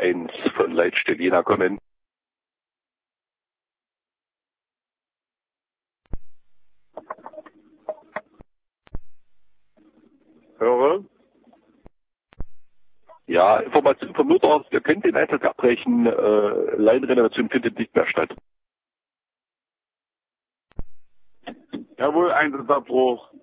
1 von Leitstelle Jena kommen. Höre. Ja, Information vom Notarzt, wir können den Einsatz abbrechen, Leinrenovation findet nicht mehr statt. Jawohl, Einsatzabbruch.